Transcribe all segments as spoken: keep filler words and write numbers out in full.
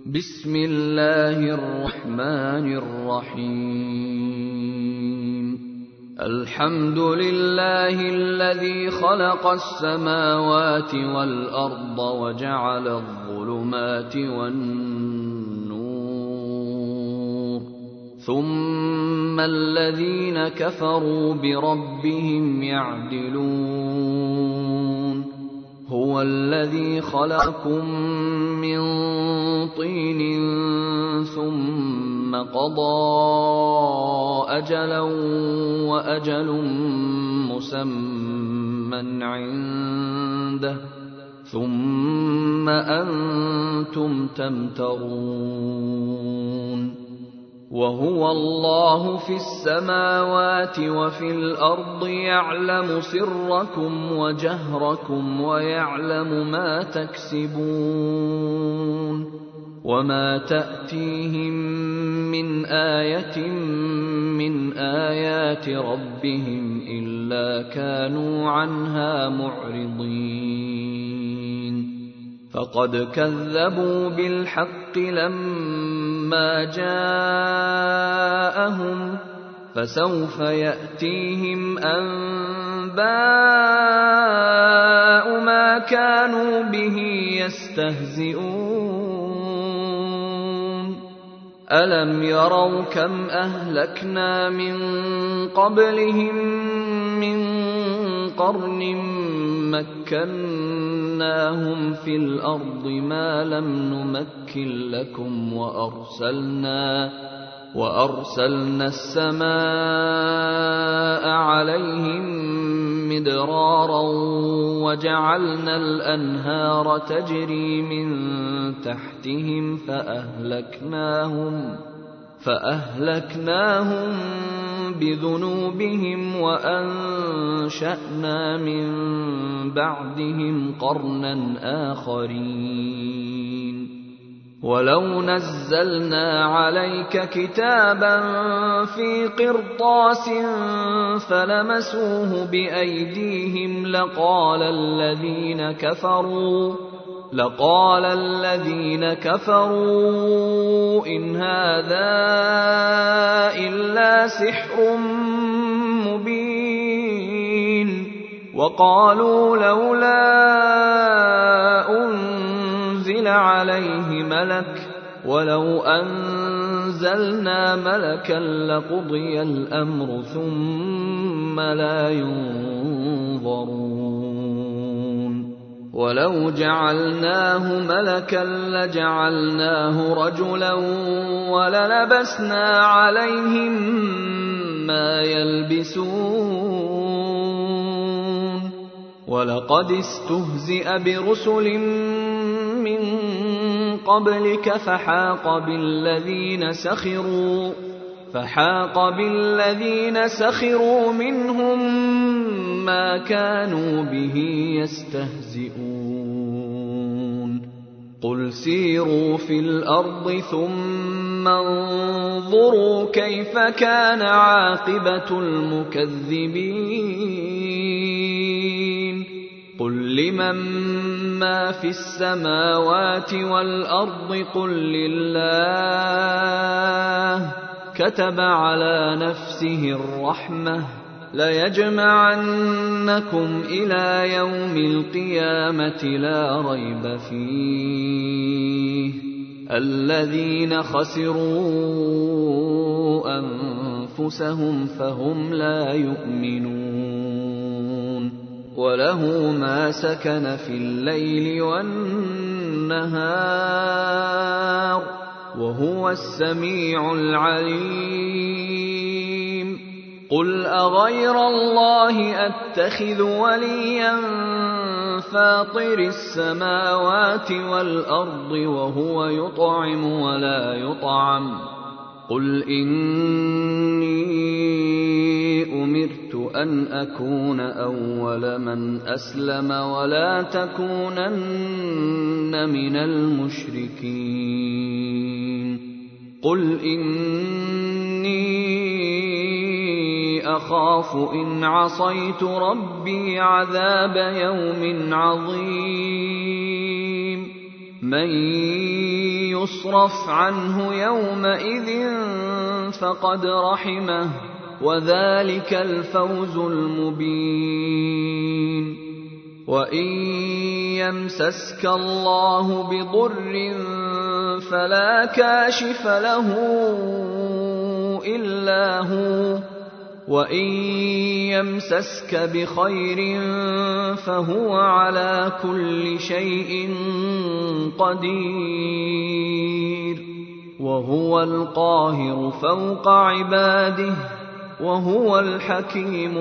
بسم الله الرحمن الرحيم. الحمد لله الذي خلق السماوات والأرض وجعل الظلمات والنور، ثم الذين كفروا بربهم يعدلون. هو الذي خلقكم من طين ثم قضى أجلا وأجل مسمى عنده ثم أنتم تمترون. وهو الله في السماوات وفي الأرض يعلم سركم وجهركم ويعلم ما تكسبون. وما تأتيهم من آية من آيات ربهم إلا كانوا عنها معرضين. فقد كذبوا بالحق لما جاءهم، فسوف يأتيهم أنباء ما كانوا به يستهزئون. ألم يروا كم أهلكنا من قبلهم من قرن مكناهم في الأرض ما لم نمكن لكم، وأرسلنا وأرسلنا السماء عليهم مدرارا وجعلنا الأنهار تجري من تحتهم فأهلكناهم فأهلكناهم بذنوبهم وأنشأنا من بعدهم قرنا آخرين. ولو نزلنا عليك كتابا في قرطاس فلمسوه بأيديهم لقال الذين كفروا لقال الذين كفروا إن هذا إلا سحر مبين. وقالوا لولا أنزل عليه ملك ولو أنزلنا ملكا لقضي الأمر ثم لا ينظرون. ولو جعلناه ملكا لجعلناه رجلا وللبسنا عليهم ما يلبسون. ولقد استهزئ برسل من قبلك فحاق بالذين سخروا فحاق بالذين سخروا منهم ما كانوا به يستهزئون. قل سيروا في الأرض ثم انظروا كيف كان عاقبة المكذبين. قل لمن ما في السماوات والأرض قل لله كتب على نفسه الرحمة ليجمعنكم إلى يوم القيامة لا ريب فيه الذين خسروا أنفسهم فهم لا يؤمنون. وله ما سكن في الليل والنهار وهو السميع العليم. قل أغير الله أتخذ وليا فاطر السماوات والأرض وهو يطعم ولا يطعم. قل إني أمرت أن أكون أول من أسلم ولا تكونن من المشركين. قل إني أخاف إن عصيت ربي عذاب يوم عظيم. من يصرف عنه يومئذ فقد رحمه وذلك الفوز المبين. وإن يمسسك الله بضر فلا كاشف له إلا هو وإن يمسسك بخير فهو على كل شيء قدير وهو القاهر فوق عباده وهو الحكيم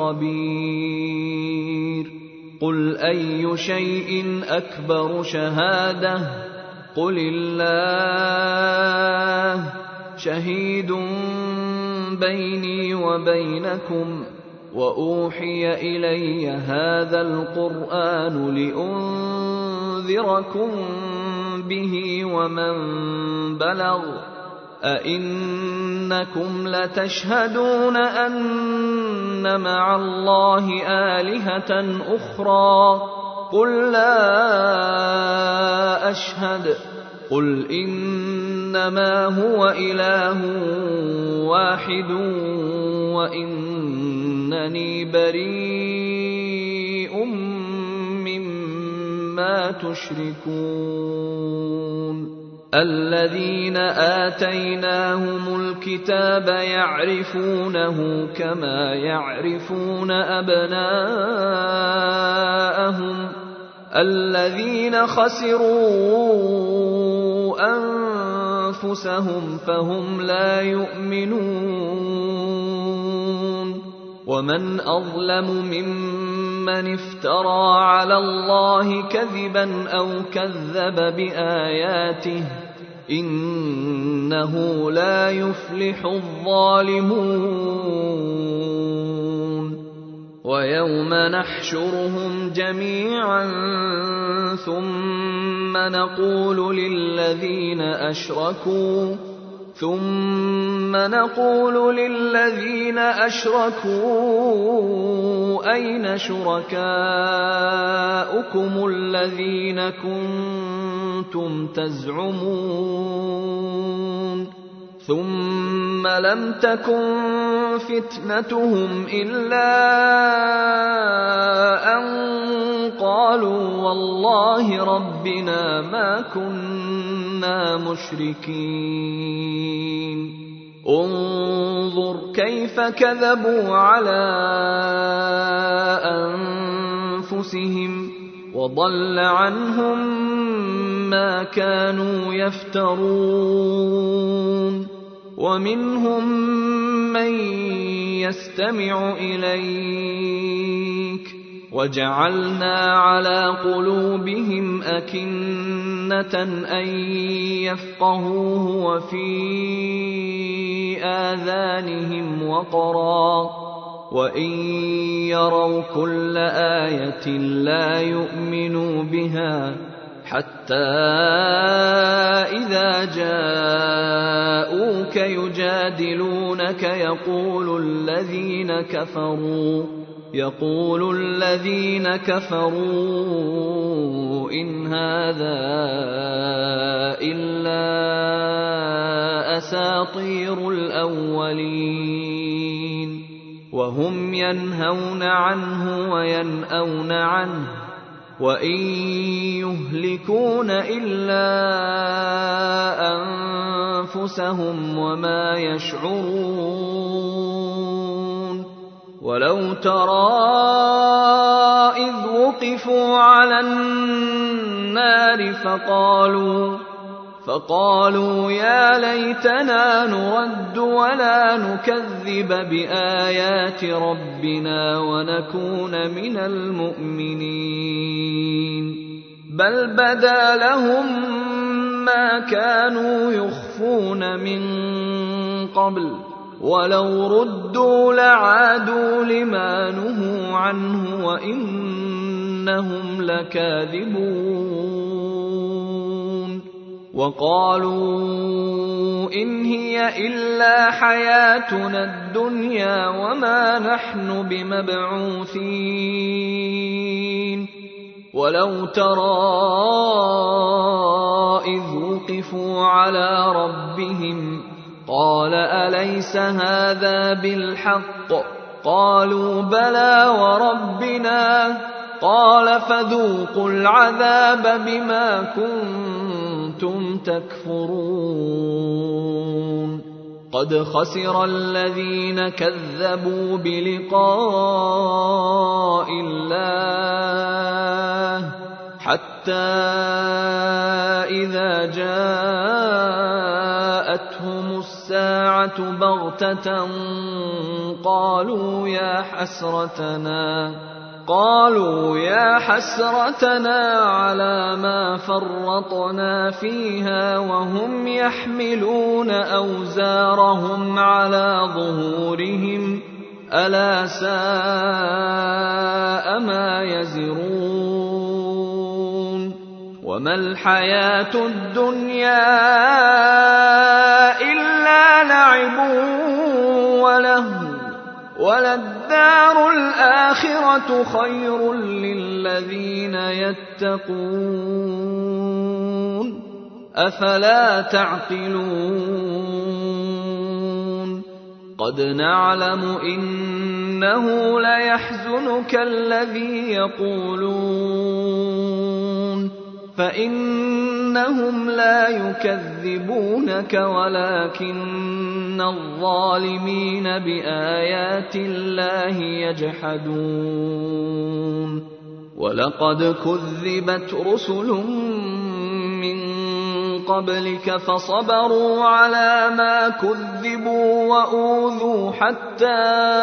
الخبير. قل أي شيء أكبر شهادة قل الله شهيد بيني وبينكم وأوحي إلي هذا القرآن لأنذركم به ومن بلغ أئنكم لتشهدون أن مع الله آلهة أخرى قل لا أشهد قل إنما هو إله واحد وإنني بريء مما تشركون. الذين آتيناهم الكتاب يعرفونه كما يعرفون أبناءهم الذين خسروا أنفسهم فهم لا يؤمنون. ومن أظلم ممن افترى على الله كذبا أو كذب بآياته إنه لا يفلح الظالمون. ويوم نحشرهم جميعا ثم نقول للذين أشركوا ثم نقول للذين أشركوا أين شركاؤكم الذين كنتم تزعمون ثم لم تكن فتنتهم إلا أن قالوا والله ربنا ما كنا مشركين. انظر كيف كذبوا على أنفسهم وضل عنهم ما كانوا يفترون. ومنهم من يستمع إليك وجعلنا على قلوبهم أكنة أن يفقهوه وفي آذانهم وقرا وإن يروا كل آية لا يؤمنوا بها حتى إذا جاءوك يجادلونك يقول الذين كفروا يقول الذين كفروا إن هذا إلا أساطير الأولين وهم ينهون عنه وينأون عنه وإن يهلكون إلا أنفسهم وما يشعرون. ولو ترى إذ وقفوا على النار فقالوا فقالوا يا ليتنا نرد ولا نكذب بآيات ربنا ونكون من المؤمنين بل بدا لهم ما كانوا يخفون من قبل ولو ردوا لعادوا لما نهوا عنه وإنهم لكاذبون. وقالوا إن هي إلا حياتنا الدنيا وما نحن بمبعوثين. ولو ترى إذ وقفوا على ربهم قال أليس هذا بالحق؟ قالوا بلى وربنا. قال فذوقوا العذاب بما كنتم تكفرون. قد خسر الذين كذبوا بلقاء الله حتى إذا جاءتهم الساعة بغتة قالوا يا حسرتنا قالوا يا حسرتنا على ما فرطنا فيها وهم يحملون أوزارهم على ظهورهم ألا ساء ما يزرون. وما الحياة الدنيا إلا لعب ولهو وللدار الآخرة خير للذين يتقون أفلا تعقلون. قد نعلم إنه ليحزنك الذي يقولون فإنهم لا يكذبونك ولكن الظالمين بآيات الله يجحدون. ولقد كذبت رسل من قبلك فصبروا على ما كذبوا وأوذوا حتى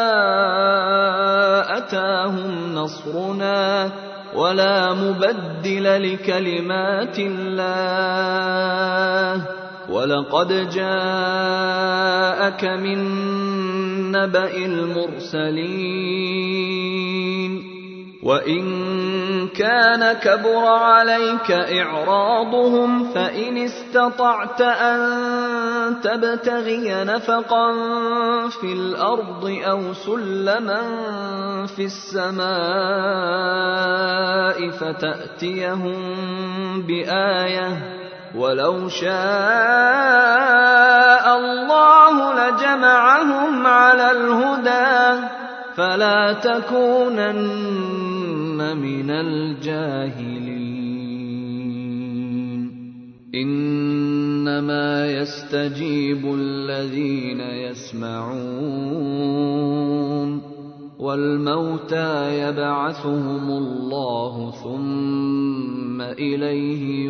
أتاهم نصرنا ولا مبدل لكلمات الله. ولقد جاءك من نبأ المرسلين وإن كان كبر عليك إعراضهم فإن استطعت أن تبتغي نفقا في الأرض أو سلما في السماء فتأتيهم بآية ولو شاء الله لجمعهم على الهدى فلا تكونن من الجاهلين. إنما يستجيب الذين يسمعون والموتى يبعثهم الله ثم إليه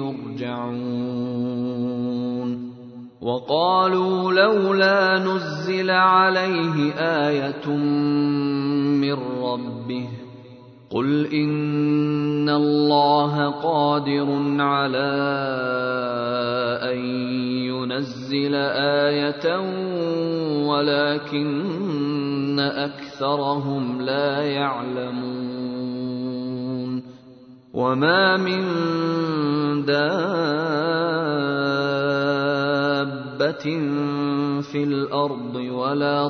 يرجعون. وقالوا لولا نزل عليه آية من ربه قل إن الله قادر على أن ينزل آية ولكن أكثرهم لا يعلمون. وما من دابة في الأرض ولا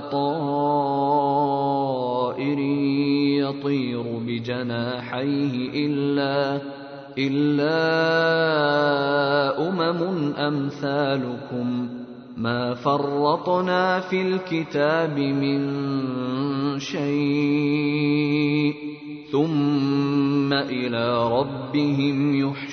طائر يطير بجناحيه إلا إلا أمم أمثالكم ما فرطنا في الكتاب من شيء ثم إلى ربهم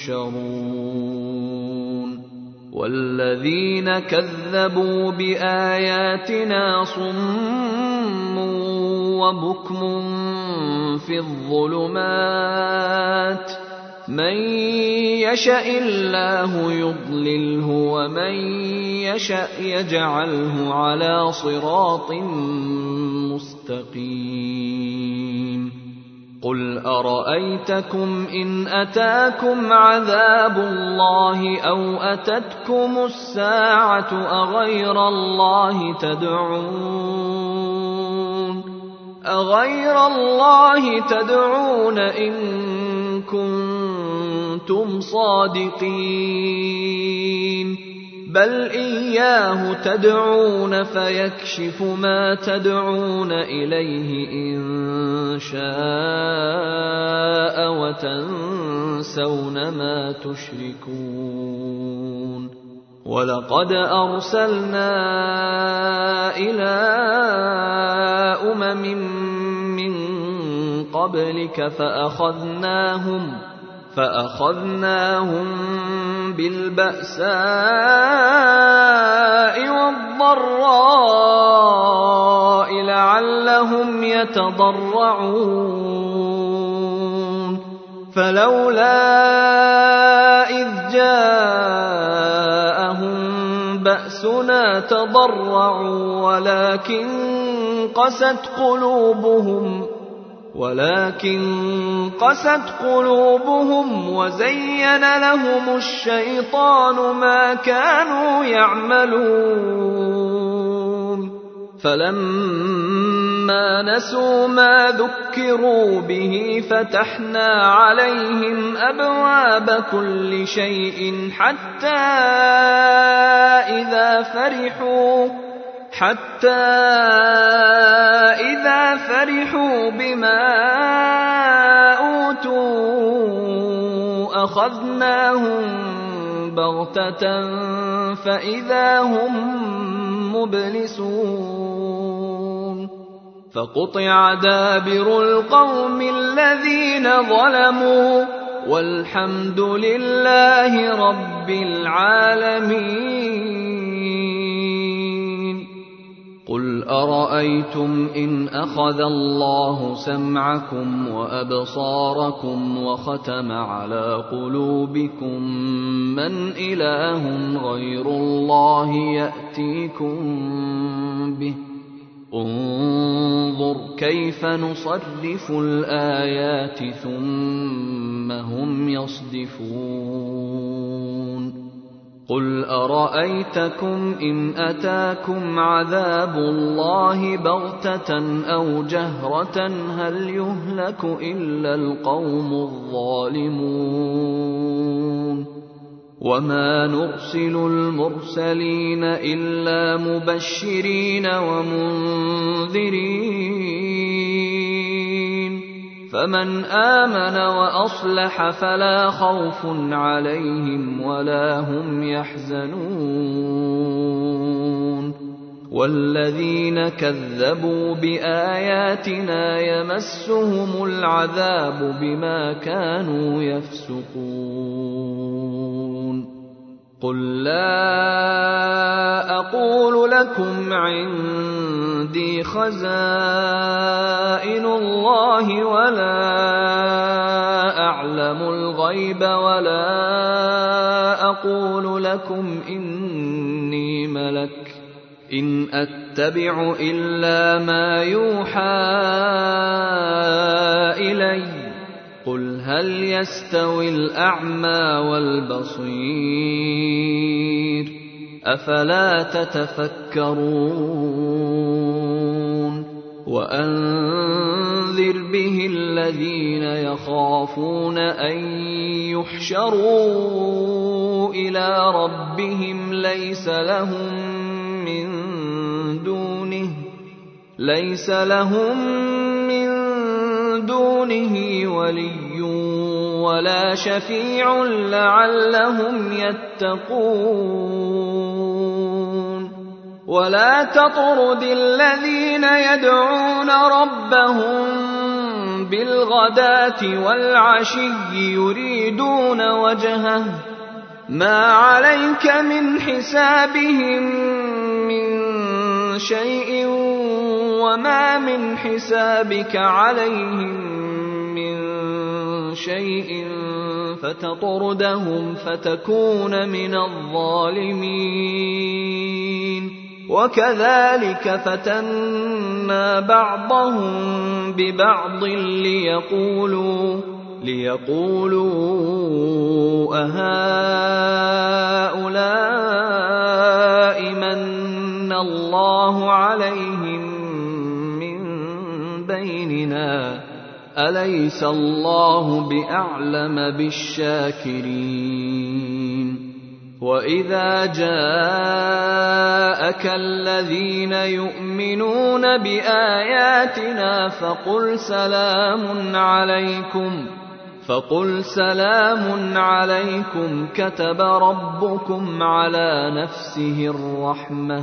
يحشرون. والذين كذبوا بآياتنا صم وبكم في الظلمات من يشاء الله يضلله ومن يشاء يجعله على صراط مستقيم. قل أرأيتكم إن أتاكم عذاب الله أو أتتكم الساعة أغير الله تدعون أغير الله تدعون إن كنتم صادقين بل إياه تدعون فيكشف ما تدعون إليه إن شاء وتنسون ما تشركون. وَلَقَدْ أَرْسَلْنَا إِلَىٰ أُمَمٍ مِّن قَبْلِكَ فَأَخَذْنَاهُمْ فَأَخَذْنَاهُم بِالْبَأْسَاءِ وَالضَّرَّاءِ لَعَلَّهُمْ يَتَضَرَّعُونَ فَلَوْلَا إِذْ جَاءَهُم بَأْسُنَا تَضَرَّعُوا وَلَكِن قَسَتْ قُلُوبُهُمْ ولكن قست قلوبهم وزين لهم الشيطان ما كانوا يعملون فلما نسوا ما ذكروا به فتحنا عليهم أبواب كل شيء حتى إذا فرحوا حتى إذا فرحوا بما أوتوا أخذناهم بغتة فإذا هم مبلسون فقطع دابر القوم الذين ظلموا والحمد لله رب العالمين. قل أرأيتم إن أخذ الله سمعكم وأبصاركم وختم على قلوبكم من إله غير الله يأتيكم به انظر كيف نصرف الآيات ثم هم يصدفون. قل أرأيتكم إن أتاكم عذاب الله بغتة أو جهرة هل يهلك إلا القوم الظالمون وما نرسل المرسلين إلا مبشرين ومنذرين فمن آمن وأصلح فلا خوف عليهم ولا هم يحزنون والذين كذبوا بآياتنا يمسهم العذاب بما كانوا يفسقون. قل لا أقول لكم عندي خزائن الله ولا أعلم الغيب ولا أقول لكم إني ملك إن أتبع إلا ما يوحى إلي قل هل يستوي الأعمى والبصير أفلا تتفكرون. وأنذر به الذين يخافون أن يحشروا إلى ربهم ليس لهم من دونه ليس لهم من دونه ولي ولا شفيع لعلهم يتقون. ولا تطرد الذين يدعون ربهم بالغداة والعشي يريدون وجهه ما عليك من حسابهم من شيء وما من حسابك عليهم من شيء فتطردهم فتكون من الظالمين. وكذلك فتنا بعضهم ببعض ليقولوا ليقولوا أهؤلاء من الله عليهم من بيننا أليس الله بأعلم بالشاكرين. وإذا جاءك الذين يؤمنون بآياتنا فقل سلام عليكم فقل سلام عليكم كتب ربكم على نفسه الرحمة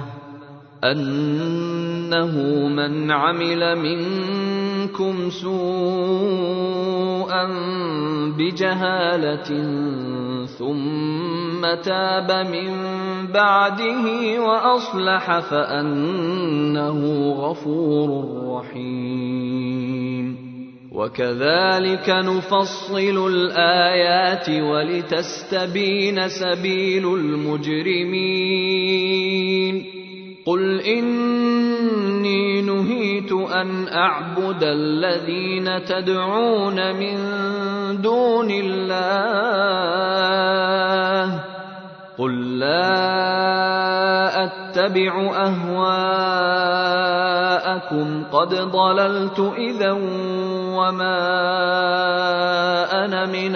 أنه من عمل منكم سوءا بجهالة ثم تاب من بعده وأصلح فأنه غفور رحيم. وكذلك نفصل الآيات ولتستبين سبيل المجرمين. قل إني نهيت أن أعبد الذين تدعون من دون الله قل لا أتبع أهواءكم قد ضللت إذا وما أنا من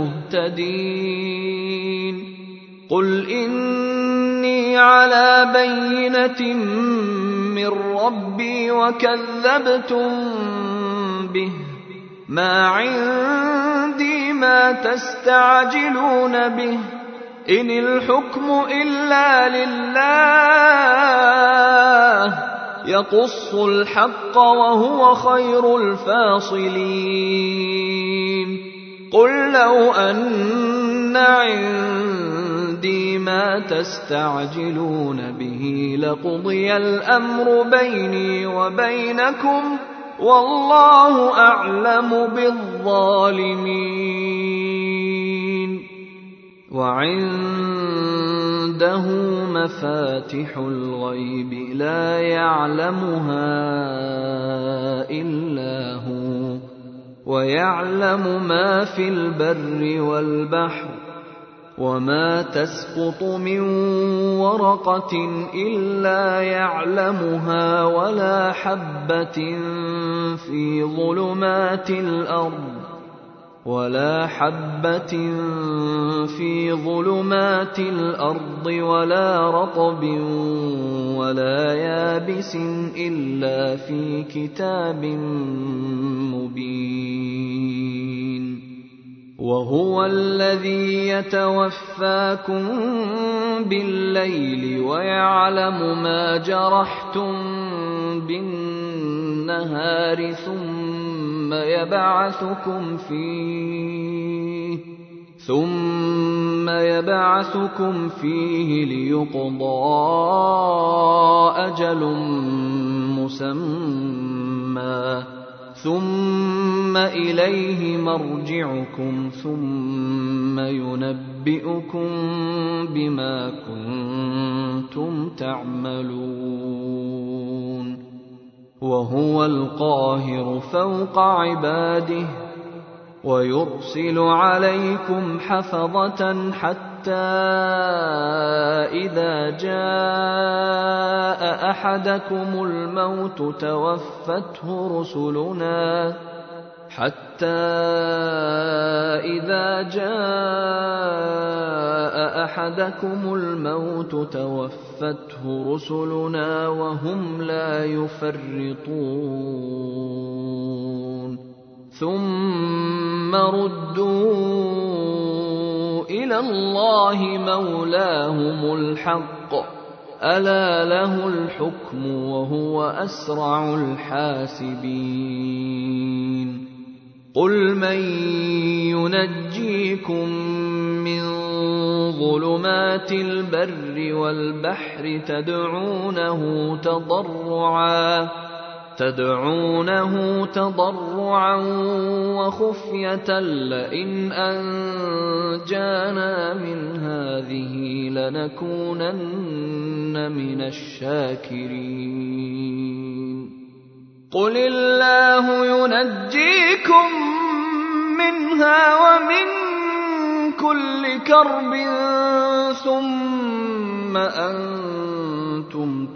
المهتدين. قل إني على بينة من ربي وكذبتم به ما عندي ما تستعجلون به إن الحكم إلا لله يقص الحق وهو خير الفاصلين. قل لو أن عندي ما تستعجلون به لقضي الأمر بيني وبينكم والله أعلم بالظالمين. وعنده مفاتح الغيب لا يعلمها إلا هو ويعلم ما في البر والبحر وما تسقط من ورقة إلا يعلمها ولا حبة في ظلمات الأرض ولا حبة في ظلمات الأرض ولا رطب ولا يابس إلا في كتاب مبين. وهو الذي يتوفاكم بالليل ويعلم ما جرحتم بالنهار ثم يبعثكم فيه ثم يبعثكم فيه ليقضى أجل مسمى ثم إليه مرجعكم ثم ينبئكم بما كنتم تعملون. وهو القاهر فوق عباده ويرسل عليكم حفظة حتى إذا جاء أحدكم الموت توفته رسلنا حتى إذا جاء أحدكم الموت توفته رسلنا وهم لا يفرطون ثم ردوا إلى الله مولاهم الحق ألا له الحكم وهو أسرع الحاسبين. قل من ينجيكم من ظلمات البر والبحر تدعونه تضرعا تدعونه تضرعا وخفية لئن أنجانا من هذه لنكونن من الشاكرين. قل الله ينجيكم منها ومن كل كرب ثم أنتم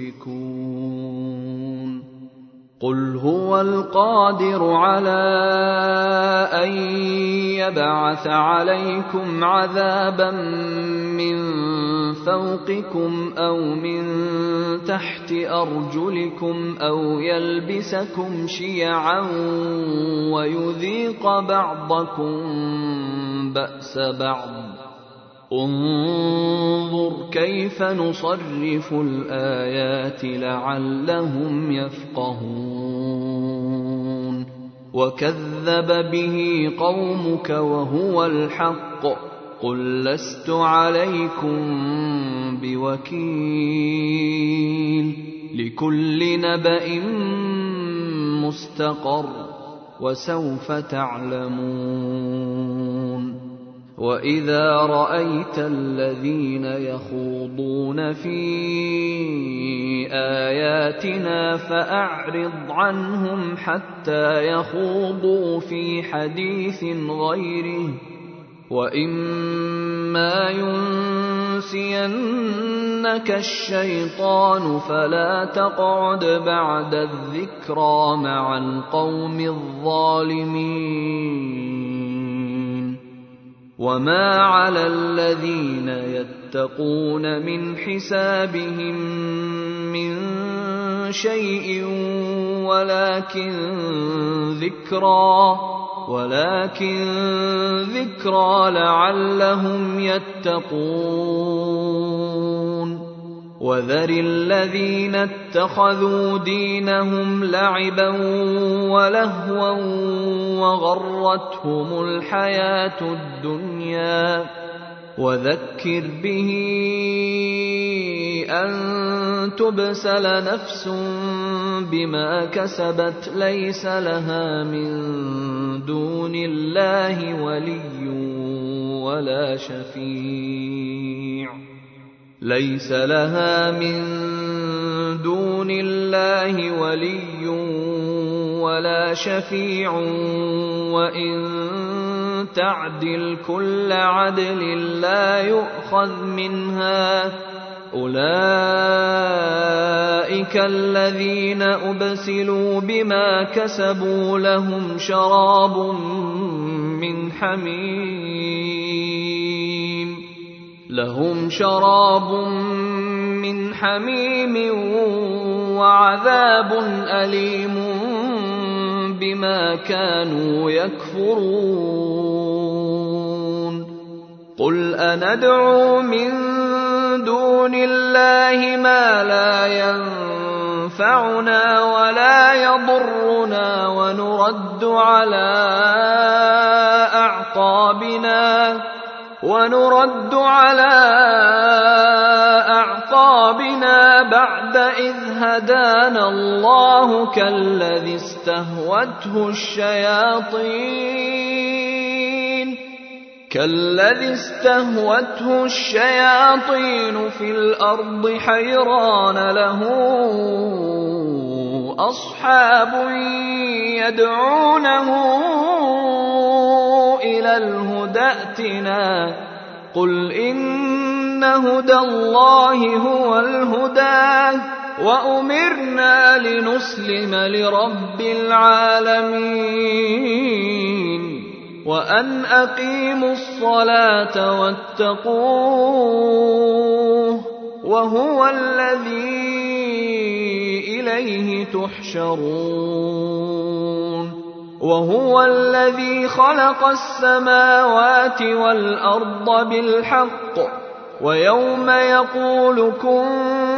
تشركون. قل هو القادر على أن يبعث عليكم عذابا من فوقكم أو من تحت أرجلكم أو يلبسكم شيعا ويذيق بعضكم بأس بعض انظر كيف نصرف الآيات لعلهم يفقهون وكذب به قومك وهو الحق قل لست عليكم بوكيل لكل نبأ مستقر وسوف تعلمون وإذا رأيت الذين يخوضون في آياتنا فأعرض عنهم حتى يخوضوا في حديث غيره وإما ينسينك الشيطان فلا تقعد بعد الذكرى مع القوم الظالمين وما على الذين يتقون من حسابهم من شيء ولكن ذكرى ولكن ذكرى لعلهم يتقون وذر الذين اتخذوا دينهم لعبا ولهوا وغرتهم الحياة الدنيا وذكر به أن تبسل نفس بما كسبت ليس لها من دون الله ولي ولا شفيع ليس لها من دون الله ولي ولا شفيع وإن تعدل كل عدل لا يؤخذ منها أولئك الذين أبسلوا بما كسبوا لهم شراب من حميم لهم شراب من حميم وعذاب أليم بما كانوا يكفرون قل أندعو من دون الله ما لا ينفعنا ولا يضرنا ونرد على أعقابنا ونرد على أعقابنا بعد إذ هدانا الله كالذي استهوته الشياطين كالذي استهوته الشياطين في الأرض حيران له أصحاب يدعونه إلى الهدى ائتنا قل إن هدى الله هو الهدى وأمرنا لنسلم لرب العالمين وأن أقيموا الصلاة واتقوه وهو الذي إليه تحشرون وهو الذي خلق السماوات والأرض بالحق ويوم يقول كن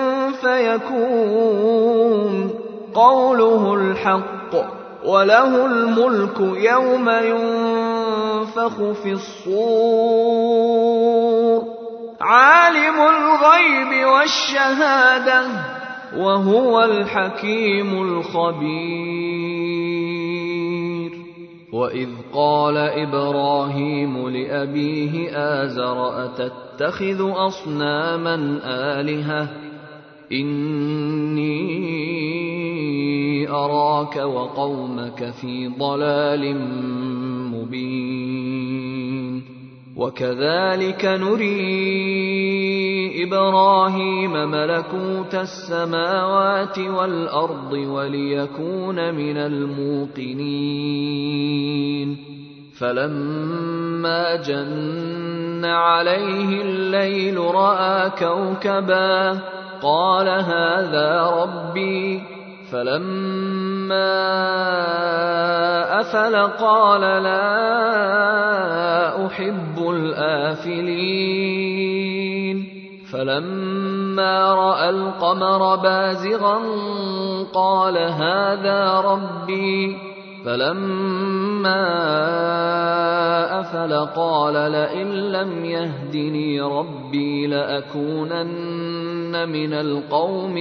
فيكون قوله الحق وله الملك يوم ينفخ في الصور عالم الغيب والشهادة وهو الحكيم الخبير وإذ قال إبراهيم لأبيه آزر أتتخذ أصناما آلهة إني أراك وقومك في ضلال مبين وكذلك نري إبراهيم ملكوت السماوات والأرض وليكون من الموقنين فلما جن عليه الليل رأى كوكبا قال هذا ربي فلما أفل قال لا أحب الآفلين فلما رأى القمر بازغا قال هذا ربي فلما أفل قال لئن لم يهدني ربي لأكونن من القوم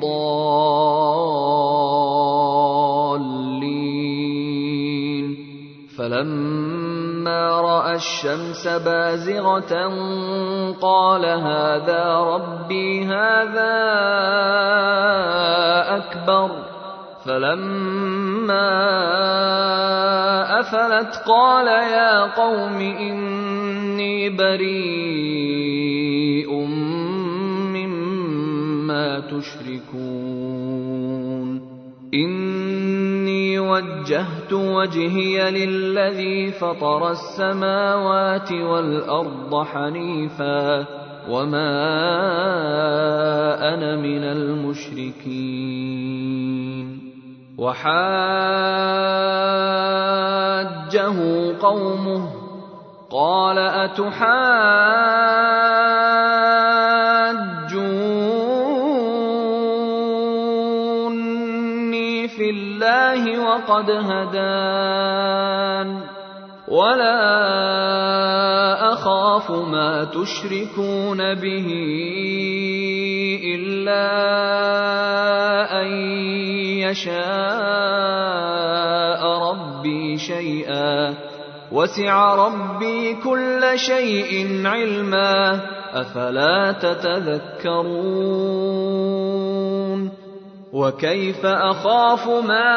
الضالين فلما رأى الشمس بازغة قال هذا ربي هذا أكبر فلما أفلت قال يا قوم إني بريء مما تشركون إني وجهت وجهي للذي فطر السماوات والأرض حنيفا وما أنا من المشركين وحاجه قومه قال أتحاجوني في الله وقد هدان ولا أخاف ما تشركون به إلا أن يشاء ربي شيئا وسع ربي كل شيء علما أفلا تتذكرون وكيف أخاف ما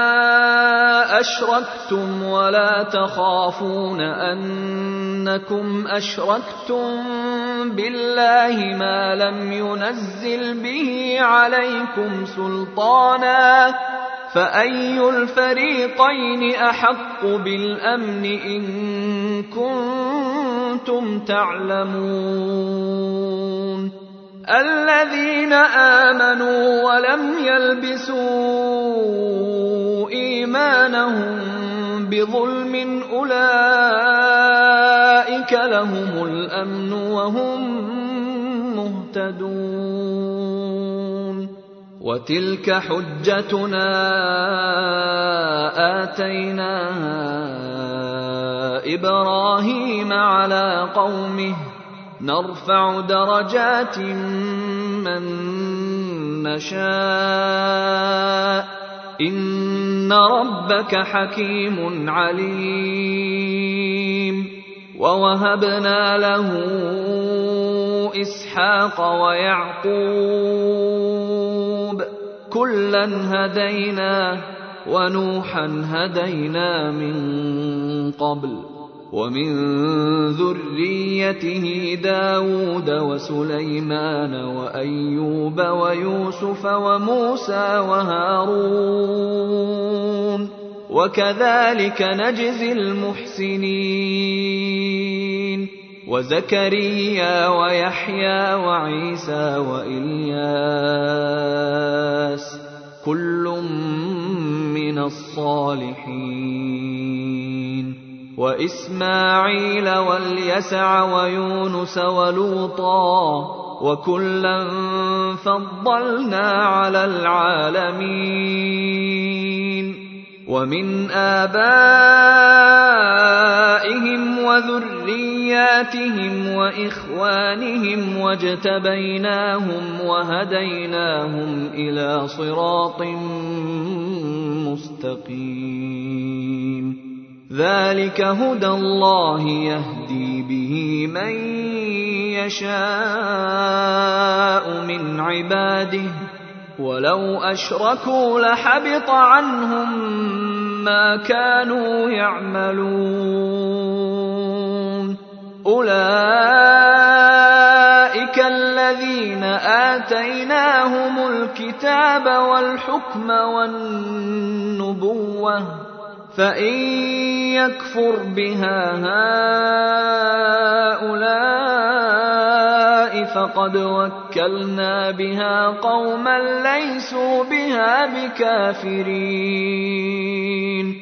أشركتم ولا تخافون أنكم أشركتم بالله ما لم ينزل به عليكم سلطانا فأي الفريقين أحق بالأمن إن كنتم تعلمون الذين آمنوا ولم يلبسوا إيمانهم بظلم أولئك لهم الأمن وهم مهتدون وتلك حجتنا آتيناها إبراهيم على قومه نرفع درجات من نشاء إن ربك حكيم عليم ووهبنا له إسحاق ويعقوب كلا هدينا ونوحا هدينا من قبل ومن ذريته داود وسليمان وأيوب ويوسف وموسى وهارون وكذلك نجزي المحسنين وزكريا ويحيى وعيسى وإلياس كل من الصالحين وإسماعيل واليسع ويونس ولوطا وكلا فضلنا على العالمين ومن آبائهم وذرياتهم وإخوانهم واجتبيناهم وهديناهم إلى صراط مستقيم ذلك هدى الله يهدي به من يشاء من عباده ولو أشركوا لحبط عنهم ما كانوا يعملون أولئك الذين آتيناهم الكتاب والحكم والنبوة فإن يكفر بها هؤلاء فقد وكلنا بها قوما ليسوا بها بكافرين.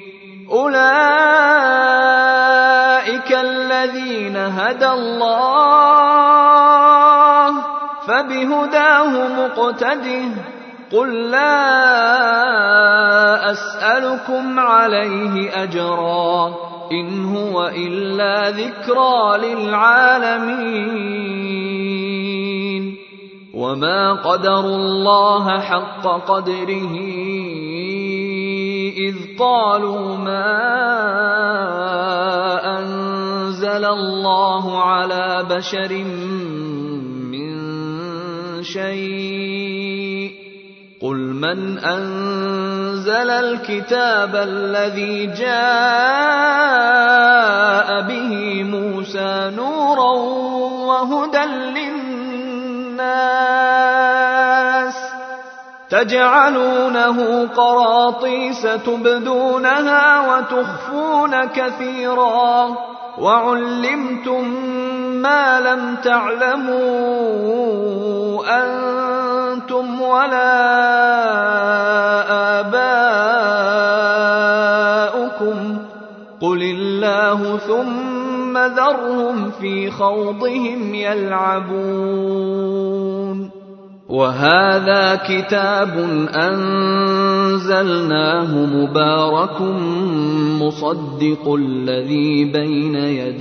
أولئك الذين هدى الله فبهداه مقتده. قل لا أسألكم عليه أجرا إن هو إلا ذكرى للعالمين. وما قدروا الله حق قدره إذ قالوا ما أنزل الله على بشر من شيء. قل من أنزل الكتاب الذي جاء به موسى نورا وهدى للناس تجعلونه قراطيس تبدونها وتخفون كثيرا وعلمتم ما لم تعلموا أنتم ولا آباؤكم قل الله ثم ذرهم في خوضهم يلعبون. وهذا كتاب أنزلناه مبارك مصدق الذي بين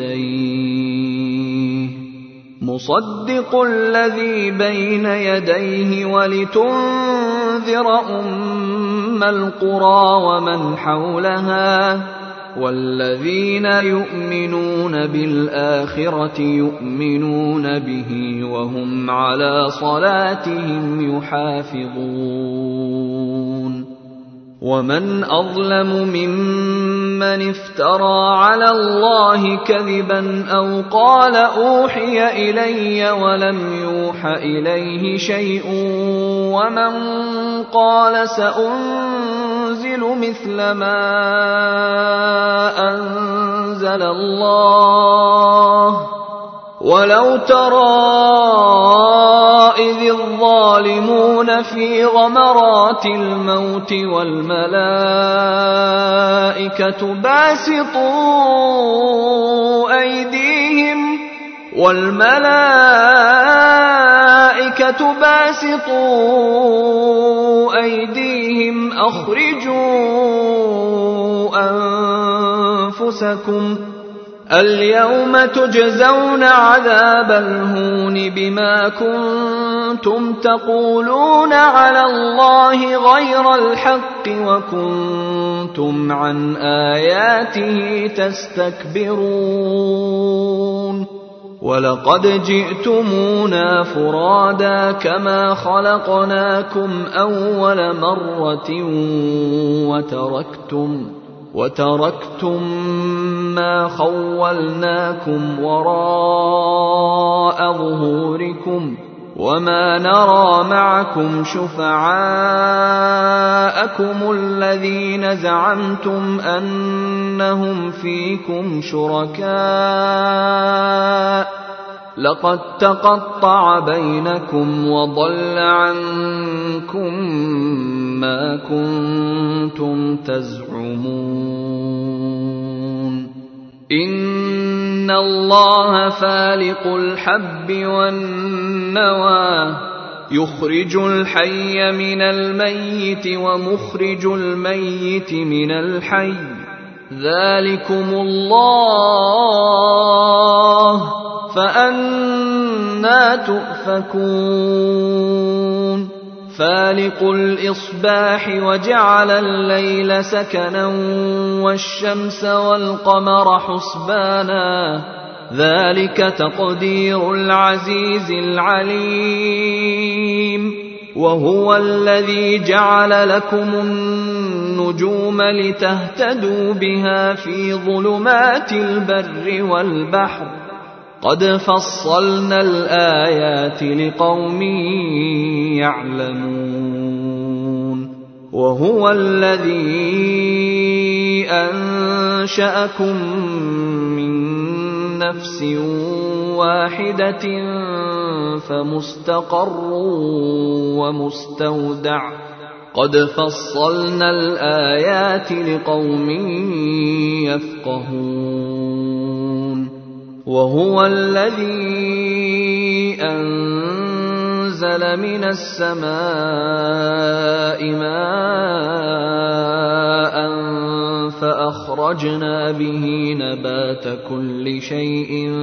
يديه مصدق الذي بين يديه ولتنذر أم القرى ومن حولها والذين يؤمنون بالآخرة يؤمنون به وهم على صلاتهم يحافظون. ومن أظلم ممن افترى على الله كذبا أو قال أوحي إلي ولم يوح إليه شيء ومن قال سأنزل مثل ما أنزل الله. ولو ترى إذ الظالمون في غمرات الموت والملائكة باسطوا أيديهم والملائكة باسطوا أيديهم أخرجوا أنفسكم اليوم تجزون عذاب الهون بما كنتم تقولون على الله غير الحق وكنتم عن آياته تستكبرون. ولقد جئتمونا فرادا كما خلقناكم أول مرة وتركتم وتركتم ما خولناكم وراء ظهوركم وما نرى معكم شفعاءكم الذين زعمتم أنهم فيكم شركاء لقد تقطع بينكم وضل عنكم ما كنتم تزعمون. إن الله فالق الحب والنوى يخرج الحي من الميت ومخرج الميت من الحي ذلكم الله فأنى تؤفكون. فالق الإصباح وجعل الليل سكنا والشمس والقمر حسبانا ذلك تقدير العزيز العليم. وهو الذي جعل لكم النجوم لتهتدوا بها في ظلمات البر والبحر قد فصلنا الآيات لقوم يعلمون. وهو الذي أنشأكم من نفس واحدة فمستقر ومستودع قد فصلنا الآيات لقوم يفقهون وهو الذي أنزل من السماء ماء فأخرجنا به نبات كل شيء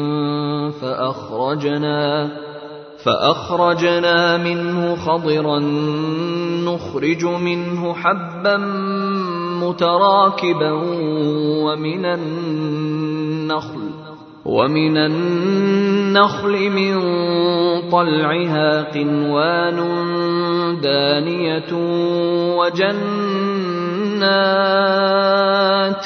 فأخرجنا فأخرجنا منه خضرا نخرج منه حبا متراكبا ومن النخل ومن النخل من طلعها قنوان دانية وجنات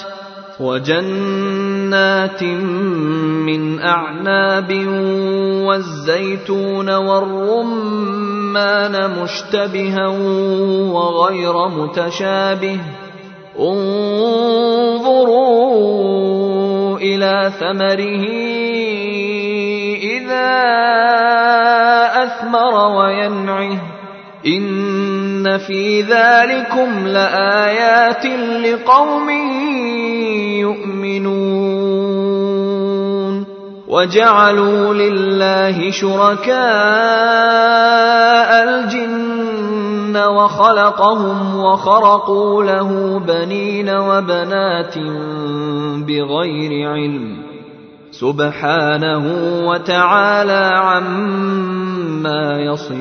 وجنات من أعناب والزيتون والرمان مشتبها وغير متشابه انظروا إلى ثمره إذا أثمر وينعه إن في ذلكم لآيات لقوم يؤمنون وجعلوا لله شركاء الجن وخلقهم وخرقوا له بنين وبنات بغير علم سبحانه وتعالى عما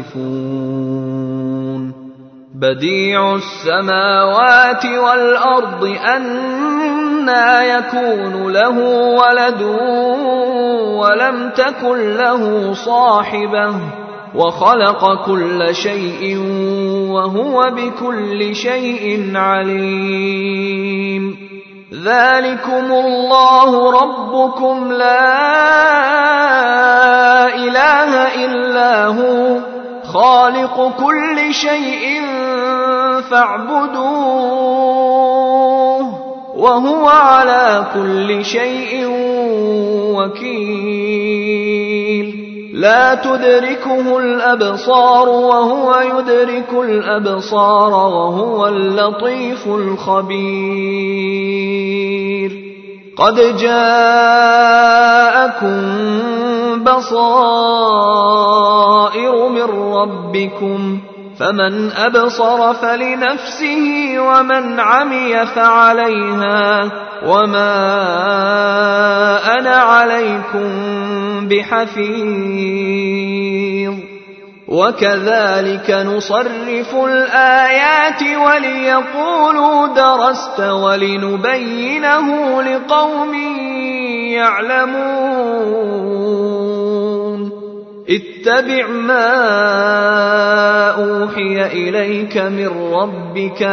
يصفون بديع السماوات والأرض أنى يكون له ولد ولم تكن له صاحبة وخلق كل شيء وهو بكل شيء عليم ذلكم الله ربكم لا إله إلا هو خالق كل شيء فاعبدوه وهو على كل شيء وكيل لا تدركه الأبصار وهو يدرك الأبصار وهو اللطيف الخبير قد جاءكم بصائر من ربكم فمن أبصر فلنفسه ومن عمي فعليها وما أنا عليكم بحفيظ وكذلك نصرف الآيات وليقولوا درست ولنبينه لقوم يعلمون اتبع ما أوحي إليك من ربك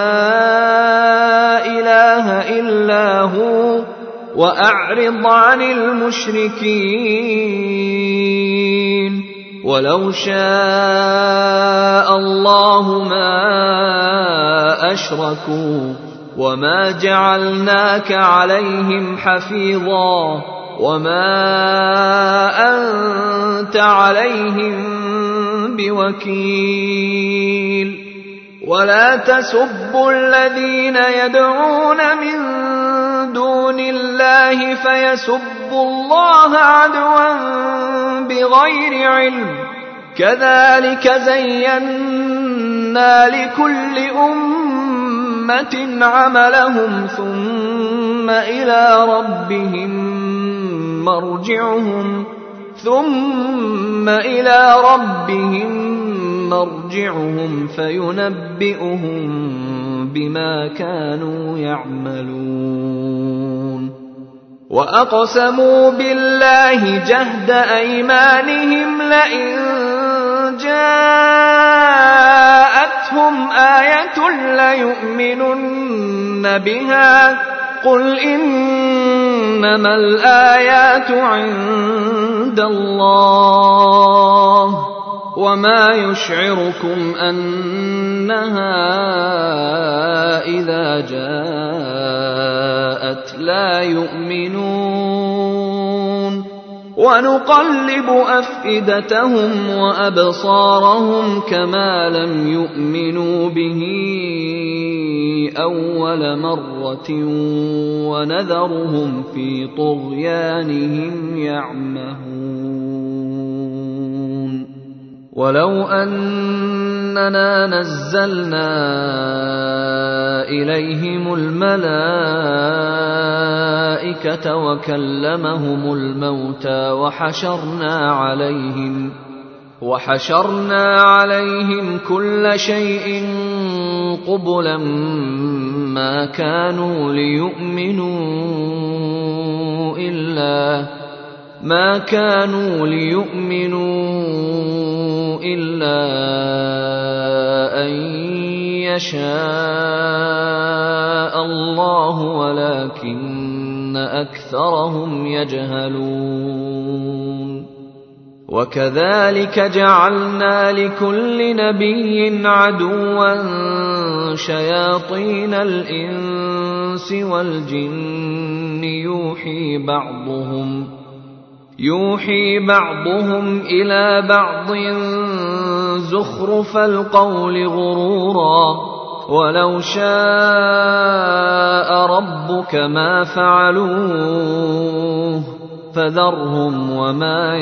لا إله إلا هو وأعرض عن المشركين ولو شاء الله ما أشركوا وما جعلناك عليهم حفيظا وما أنت عليهم بوكيل ولا تسبوا الذين يدعون من دون الله فيسبوا الله عدوا بغير علم كذلك زينا لكل أمة عملهم ثم إلى ربهم مرجعهم ثم إلى ربهم مرجعهم فينبئهم بما كانوا يعملون وأقسموا بالله جهد أيمانهم لئن جاءتهم آية ليؤمنن بها قل إنما الآيات عند الله وما يشعركم أنها إذا جاءت جاءت لا يؤمنون ونقلب أفئدتهم وأبصارهم كما لم يؤمنوا به أول مرة ونذرهم في طغيانهم يعمهون ولو أننا نزلنا إليهم الملائكة وكلمهم الموتى وحشرنا عليهم وحشرنا عليهم كل شيء قبلا ما كانوا ليؤمنوا إلا ما كانوا ليؤمنوا إلا أن يشاء الله ولكن أكثرهم يجهلون وكذلك جعلنا لكل نبي عدوا شياطين الإنس والجن يوحي بعضهم يوحي بعضهم إلى بعض زخرف القول غرورا ولو شاء ربك ما فعلوه فذرهم وما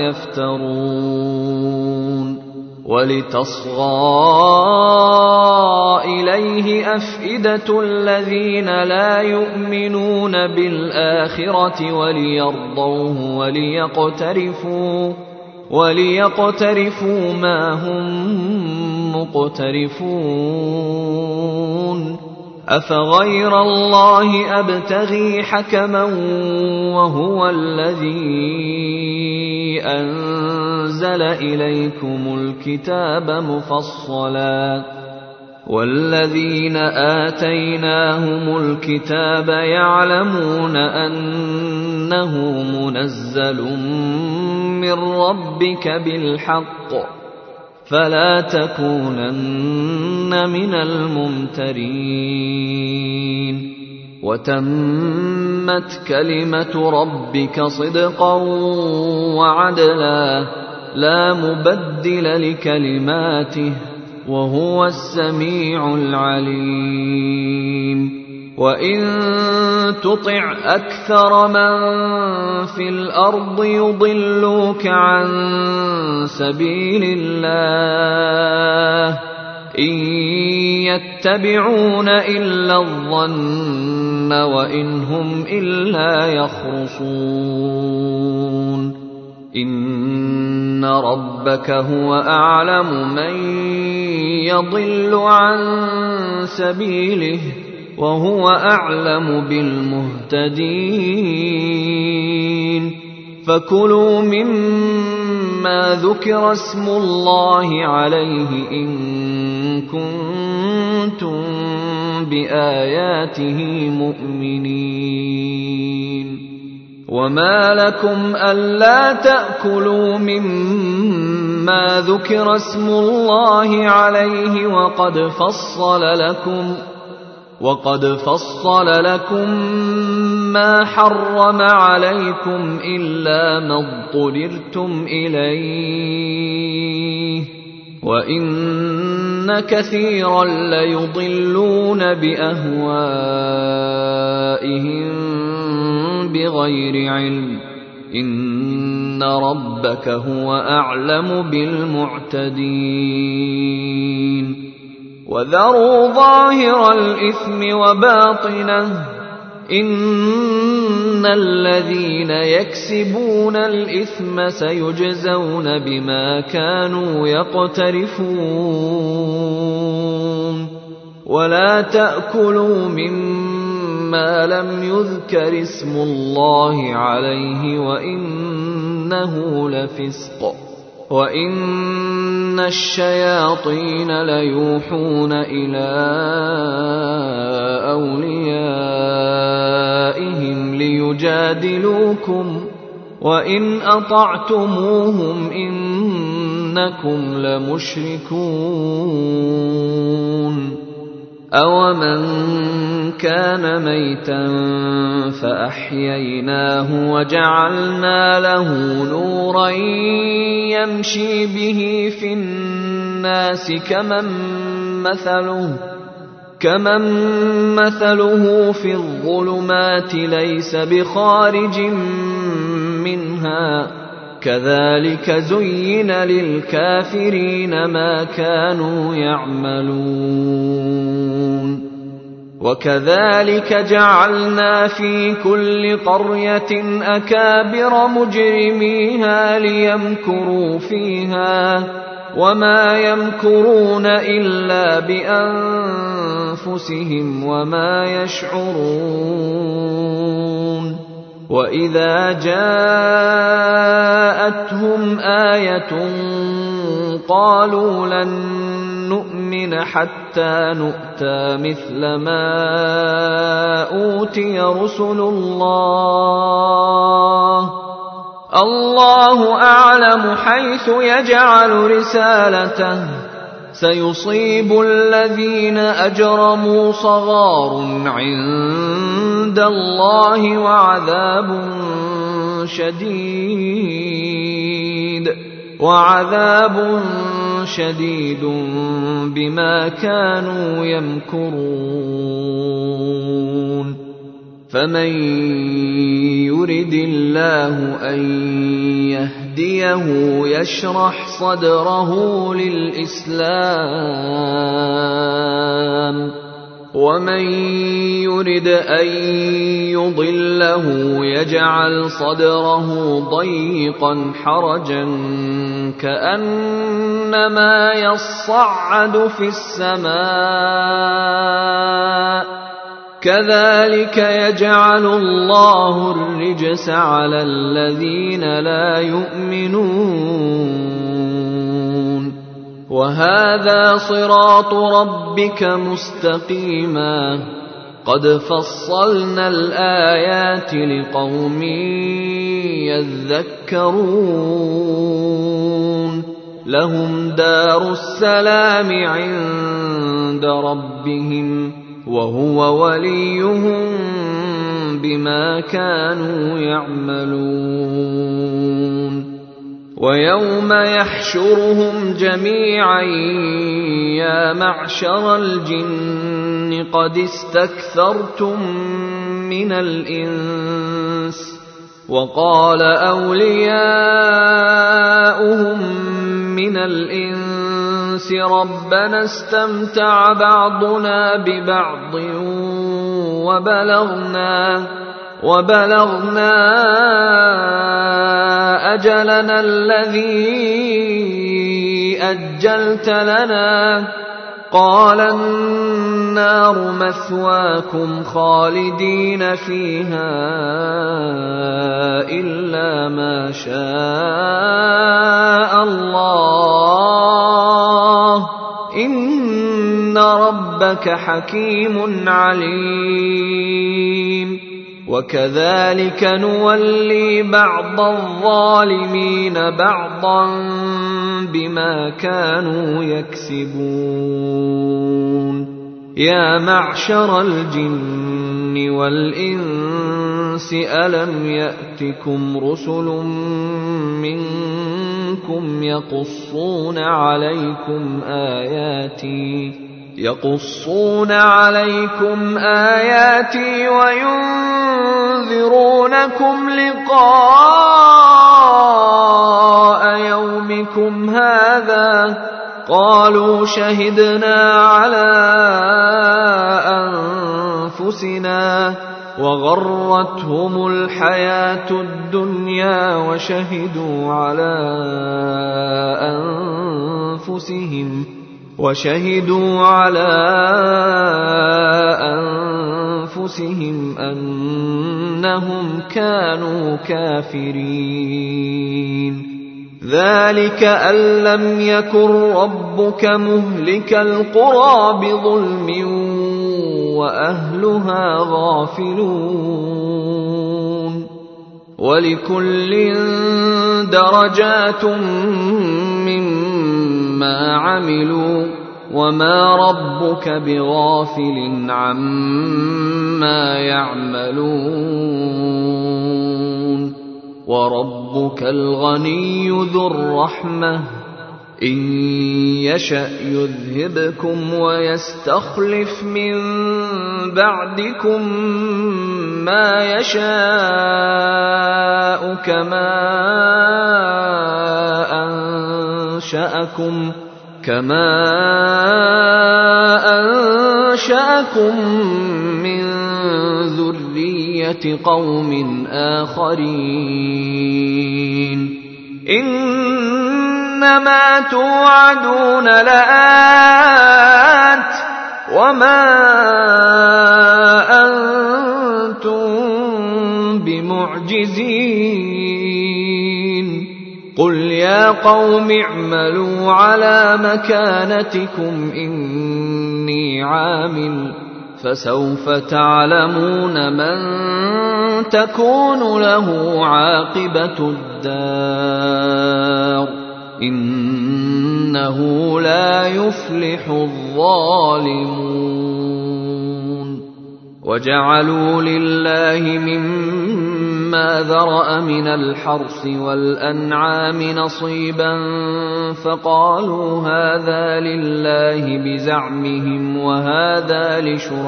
يفترون ولتصغى إليه أفئدة الذين لا يؤمنون بالآخرة وليرضوه وليقترفوا وليقترفوا ما هم مقترفون أفغير الله أبتغي حكما وهو الذي أنزل إليكم الكتاب مفصلا والذين آتيناهم الكتاب يعلمون أنه منزل من ربك بالحق فلا تكونن من الممترين وتمت كلمة ربك صدقا وعدلا لا مبدل لكلماته وهو السميع العليم وإن تطع أكثر من في الأرض يضلوك عن سبيل الله إن يتبعون إلا الظن وإن هم إلا يخرصون إن ربك هو أعلم من يضل عن سبيله وهو أعلم بالمهتدين فكلوا مما ذكر اسم الله عليه إن كنتم بآياته مؤمنين وما لكم ألا تأكلوا مما ذكر اسم الله عليه وقد فصل لكم وقد فصل لكم ما حرم عليكم إلا ما اضطررتم إليه وإن كثيرا ليضلون بأهوائهم بغير علم إن ربك هو أعلم بالمعتدين وذروا ظاهر الإثم وباطنه إن الذين يكسبون الإثم سيجزون بما كانوا يقترفون ولا تأكلوا مما لم يذكر اسم الله عليه وإنه لفسق وإن الشياطين ليوحون إلى أوليائهم ليجادلوكم وإن أطعتموهم إنكم لمشركون أومن كان ميتا فأحييناه وجعلنا له نورا يمشي به في الناس كمن مثله كمن مثله في الظلمات ليس بخارج منها كذلك زين للكافرين ما كانوا يعملون وكذلك جعلنا في كل قرية أكابر مجرميها ليمكروا فيها وما يمكرون إلا بأنفسهم وما يشعرون وإذا جاءتهم آية قالوا لن نؤمن حتى نؤتى مثل ما أوتي رسل الله الله أعلم حيث يجعل رسالته سيصيب الذين أجرموا صغار عند الله وعذاب شديد وعذاب شديد بما كانوا يمكرون فمن يرد الله أن يهديه يشرح صدره للإسلام ومن يرد أن يضله يجعل صدره ضيقا حرجا كأنما يصعد في السماء كذلك يجعل الله الرجس على الذين لا يؤمنون وهذا صراط ربك مستقيما قد فصلنا الآيات لقوم يذكرون لهم دار السلام عند ربهم وهو وليهم بما كانوا يعملون ويوم يحشرهم جميعا يا معشر الجن قد استكثرتم من الإنس وقال أولياؤهم من الإنس ربنا استمتع بعضنا ببعض وبلغنا وبلغنا أجلنا الذي أجلت لنا قال النار مثواكم خالدين فيها إلا ما شاء الله إن ربك حكيم عليم وكذلك نولي بعض الظالمين بعضا بما كانوا يكسبون يا معشر الجن والإنس ألم يأتكم رسل منكم يقصون عليكم آياتي يقصون عليكم آياتي وينذرونكم لقاء يومكم هذا قالوا شهدنا على أنفسنا وغرتهم الحياة الدنيا وشهدوا على أنفسهم وشهدوا على أنفسهم أنهم كانوا كافرين ذلك أن لم يكن ربك مهلك القرى بظلم وأهلها غافلون ولكل درجات مما عملوا وما ربك بغافل عما يعملون وربك الغني ذو الرحمة إن يشأ يذهبكم ويستخلف من بعدكم ما يشاء كما أنشأكم كما أنشأكم من ذرية قوم آخرين إنما توعدون لآت وما أنتم بمعجزين قل يا قوم اعملوا على مكانتكم إني عامل فسوف تعلمون من تكون له عاقبة الدار إنه لا يفلح الظالمون وجعلوا لله مما ذرأ من الحرث والأنعام نصيبا فقالوا هذا لله بزعمهم وهذا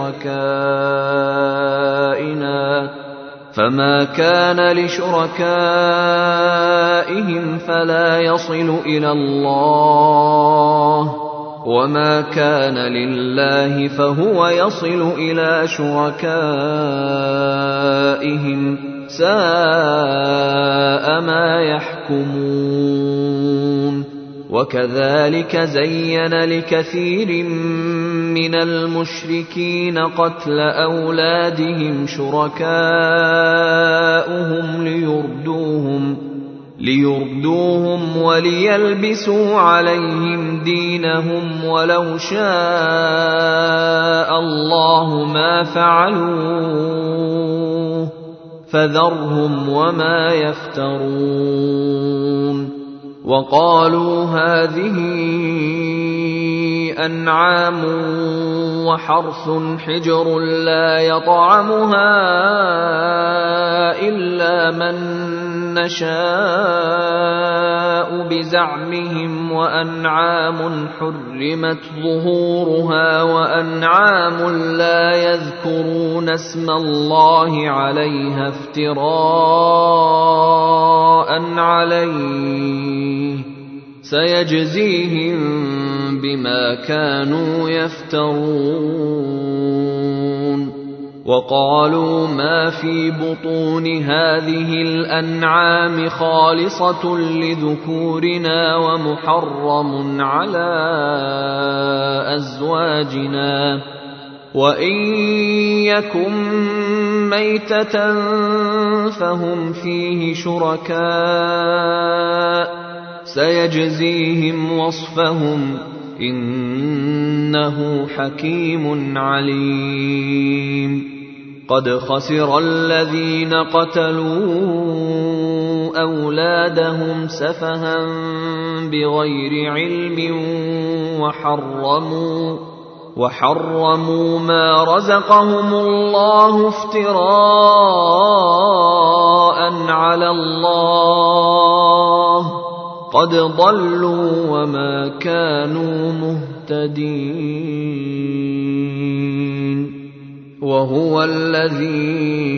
لشركائنا فما كان لشركائهم فلا يصل إلى الله وما كان لله فهو يصل إلى شركائهم ساء ما يحكمون وكذلك زين لكثير من المشركين قتل أولادهم شركاؤهم ليردوهم ليردوهم وليلبسوا عليهم دينهم ولو شاء الله ما فعلوه فذرهم وما يفترون وقالوا هذه أنعام وحرث حجر لا يطعمها إلا من نشاء بزعمهم وأنعام حرمت ظهورها وأنعام لا يذكرون اسم الله عليها افتراء عليه سيجزيهم بما كانوا يفترون وقالوا ما في بطون هذه الأنعام خالصة لذكورنا ومحرم على أزواجنا وإن يكن ميتة فهم فيه شركاء سيجزيهم وصفهم إنه حكيم عليم قد خسر الذين قتلوا أولادهم سفها بغير علم وحرموا وحرموا ما رزقهم الله افتراء على الله قد ضلوا وما كانوا مهتدين وهو الذي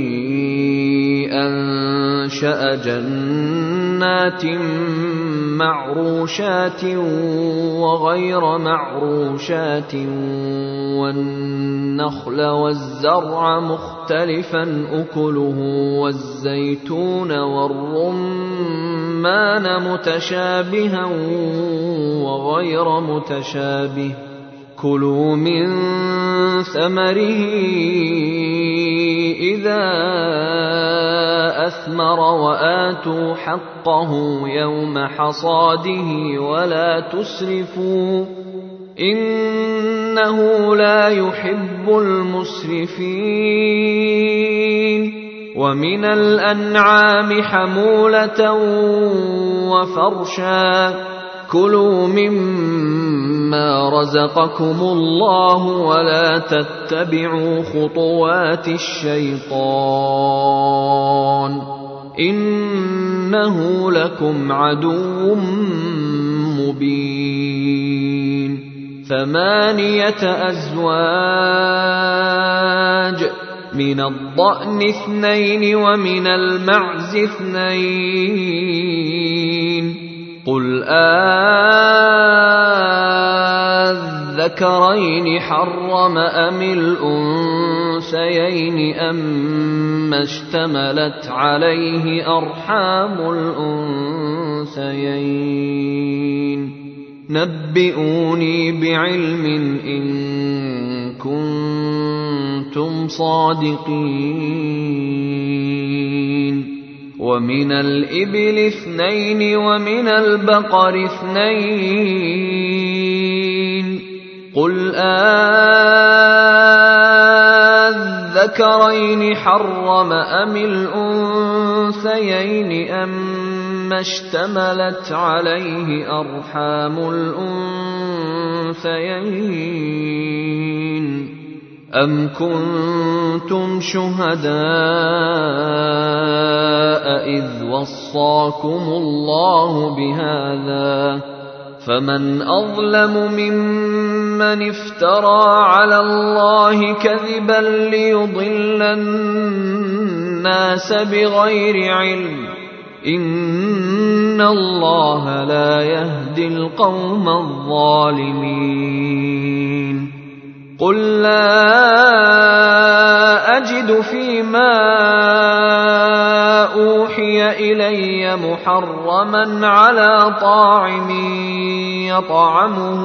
أنشأ جنات معروشات وغير معروشات والنخل والزرع مختلفا أكله والزيتون والرمان متشابها وغير متشابه كلوا من ثمره إذا أثمر وآتوا حقه يوم حصاده ولا تسرفوا إنه لا يحب المسرفين ومن الأنعام حمولة وفرشا كلوا مما رزقكم الله ولا تتبعوا خطوات الشيطان إنه لكم عدو مبين ثمانية أزواج من الضأن اثنين ومن المعز اثنين قل آذكرين حرم أم الأنثيين أما اشتملت عليه أرحام الأنثيين نبئوني بعلم إن كنتم صادقين ومن الإبل اثنين ومن البقر اثنين قل آذكرين حرم أم الأنثيين أما اشتملت عليه أرحام الأنثيين أم كنتم شهداء إذ وصاكم الله بهذا فمن أظلم ممن افترى على الله كذبا ليضل الناس بغير علم إن الله لا يهدي القوم الظالمين قل لا أجد فيما أوحي إلي محرما على طاعم يطعمه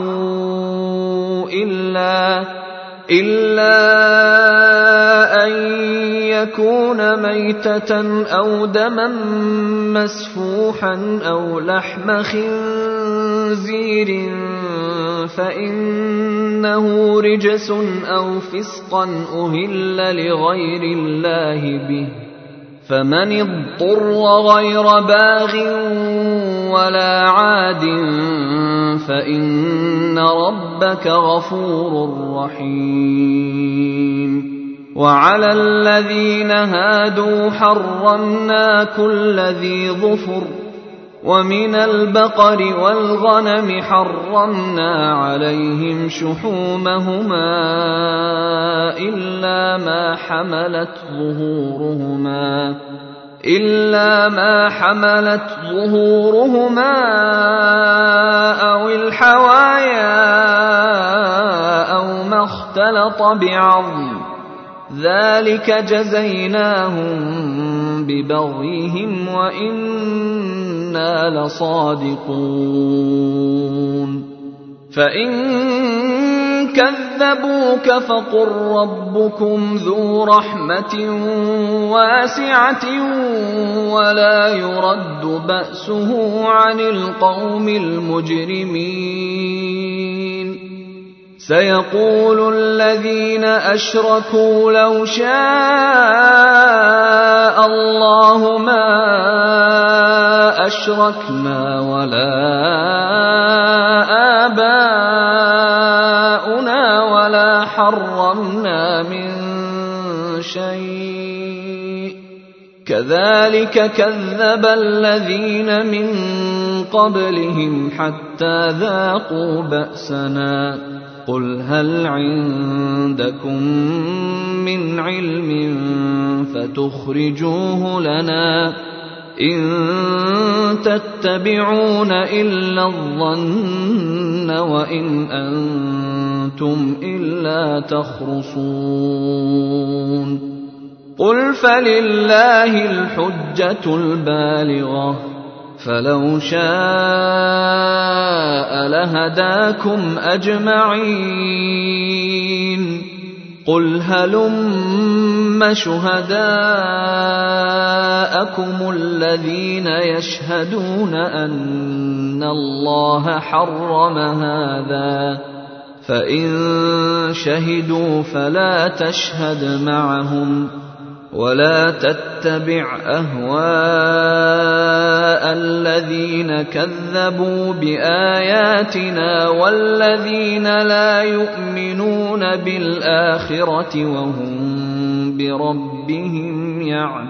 إلا إلا أن يكون ميتة أو دما مسفوحا أو لحم خنزير فإنه رجس أو فسقا أهل لغير الله به فمن اضطر غير باغ ولا عاد فإن ربك غفور رحيم وعلى الذين هادوا حرمنا كل ذي ظفر ومن البقر والغنم حرمنا عليهم شحومهما إلا ما حملت ظهورهما إلا ما حملت ظهورهما أو الحوايا أو ما اختلط بعظم ذلك جزيناهم ببغيهم وإنا لصادقون فإن كذبوك فقل ربكم ذو رحمة واسعة ولا يرد بأسه عن القوم المجرمين سيقول الذين أشركوا لو شاء الله ما أشركنا ولا آباؤنا ولا حرمنا من شيء كذلك كذب الذين من قبلهم حتى ذاقوا بأسنا قل هل عندكم من علم فتخرجوه لنا إن تتبعون إلا الظن وإن أنتم إلا تخرصون قل فلله الحجة البالغة فلو شاء لهداكم أجمعين قل هلم شهداءكم الذين يشهدون أن الله حرم هذا فإن شهدوا فلا تشهد معهم ولا تتبع أهواء الذين كذبوا بآياتنا والذين لا يؤمنون بالآخرة وهم بربهم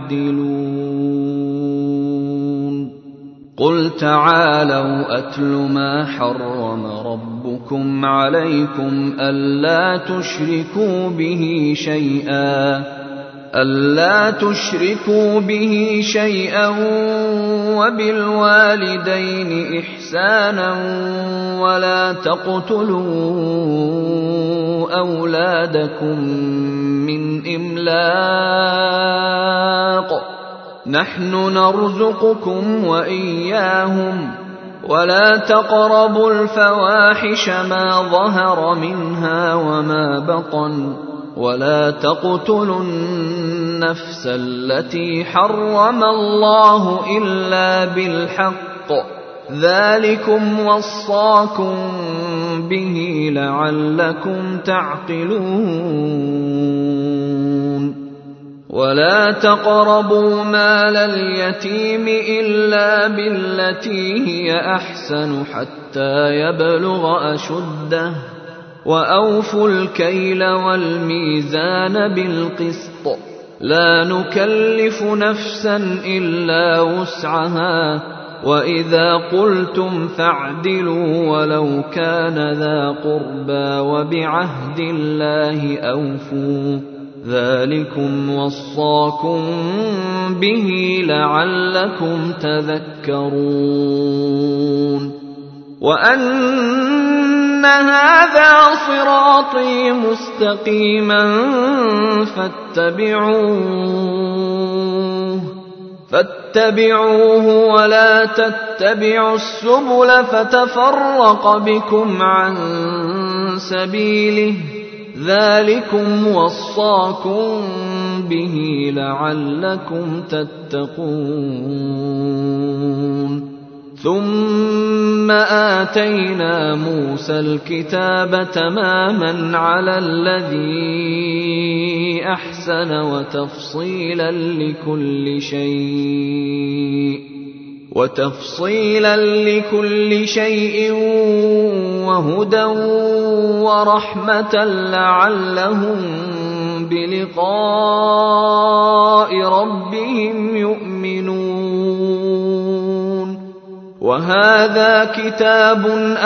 يعدلون قل تعالوا أتل ما حرم ربكم عليكم ألا تشركوا به شيئا ألا تشركوا به شيئا وبالوالدين إحسانا ولا تقتلوا أولادكم من إملاق نحن نرزقكم وإياهم ولا تقربوا الفواحش ما ظهر منها وما بطن ولا تقتلوا النفس التي حرم الله إلا بالحق ذلكم وصاكم به لعلكم تعقلون ولا تقربوا مال اليتيم إلا بالتي هي أحسن حتى يبلغ أشده وأوفوا الكيل والميزان بالقسط لا نكلف نفسا إلا وسعها وإذا قلتم فاعدلوا ولو كان ذا قربى وبعهد الله أوفوا ذلكم وصاكم به لعلكم تذكرون وأن هذا صراطي مستقيما فاتبعوه فاتبعوه ولا تتبعوا السبل فتفرق بكم عن سبيله ذلكم وصاكم به لعلكم تتقون ثم آتينا موسى الكتاب تماما على الذي أحسن وتفصيلا لكل شيء وتفصيلا لكل شيء وهدى ورحمة لعلهم بلقاء ربهم يؤمنون وهذا كتاب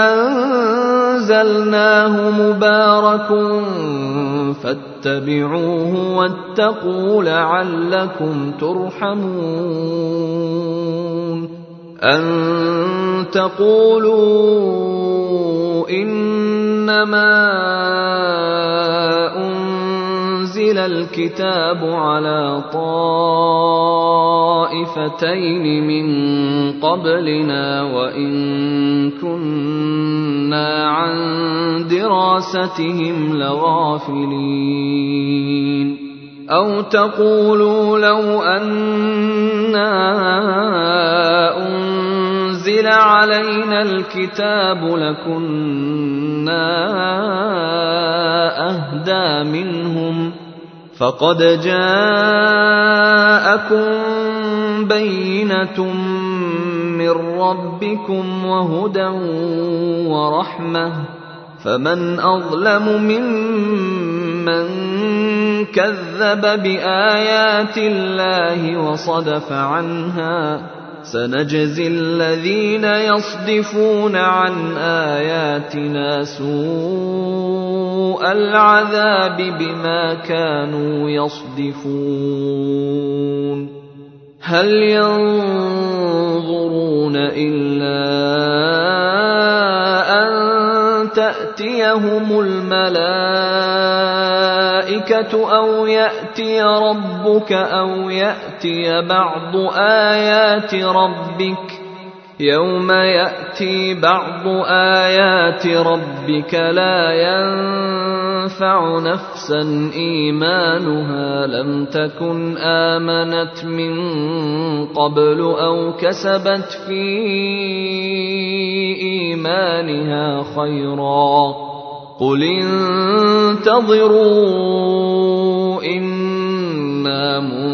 أنزلناه مبارك فاتبعوه واتقوا لعلكم ترحمون أن تقولوا إنما أنزل الكتاب على طائفتين من قبلنا وإن كنا عن دراستهم لغافلين أو تقولوا لو أنا أنزل علينا الكتاب لكنا أهدى منهم فقد جاءكم بينة من ربكم وهدى ورحمة فمن أظلم ممن كذب بآيات الله وصدف عنها سنجزي الذين يصدفون عن آياتنا سوء العذاب بما كانوا يصدفون هل ينظرون إلا أن تأتيهم الملائكة أو يأتي ربك أو يأتي بعض آيات ربك يوم يأتي بعض آيات ربك لا ينفع نفسا إيمانها لم تكن آمنت من قبل أو كسبت في إيمانها خيرا قل انتظروا إنا منتظرون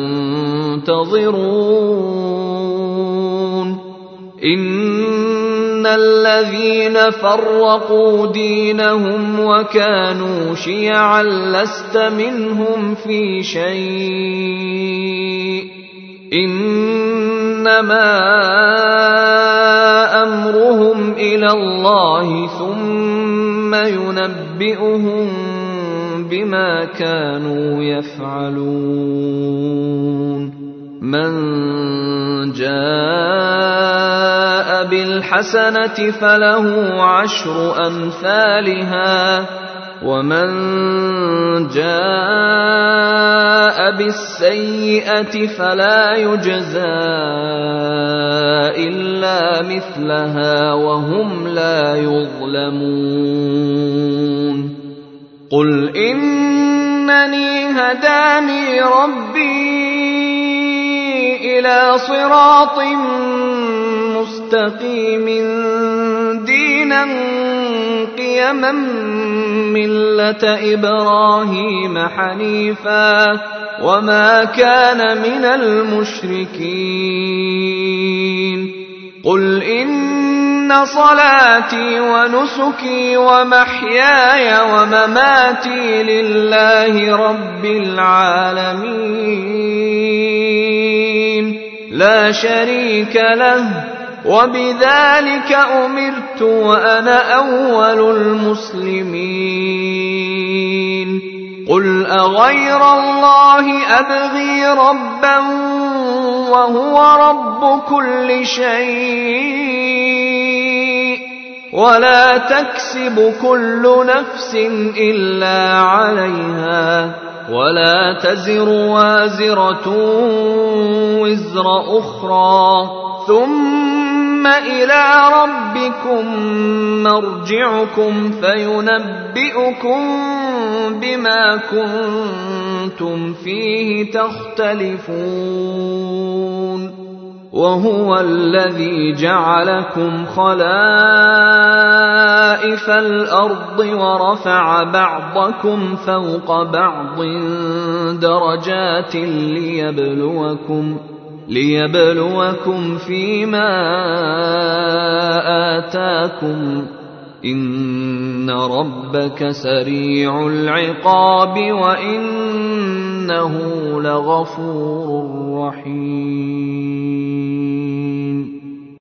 ينتظرون إن الذين فرقوا دينهم وكانوا شيعا لست منهم في شيء إنما أمرهم إلى الله ثم ينبئهم بما كانوا يفعلون من جاء بالحسنة فله عشر أمثالها ومن جاء بالسيئة فلا يجزى إلا مثلها وهم لا يظلمون قل إنني هداني ربي إلى صراط مستقيم دينا قيما ملة إبراهيم حنيفا وما كان من المشركين قل إن صلاتي ونسكي ومحياي ومماتي لله رب العالمين لا شريك له وبذلك أمرت وأنا أول المسلمين قل أغير الله أبغي ربا وهو رب كل شيء ولا تكسب كل نفس إلا عليها ولا تزر وازرة وزر أخرى ثم إلى ربكم مرجعكم فينبئكم بما كنتم فيه تختلفون وهو الذي جعلكم خلائف الأرض ورفع بعضكم فوق بعض درجات ليبلوكم ليبلوكم فيما آتاكم إن ربك سريع العقاب وإنه لغفور رحيم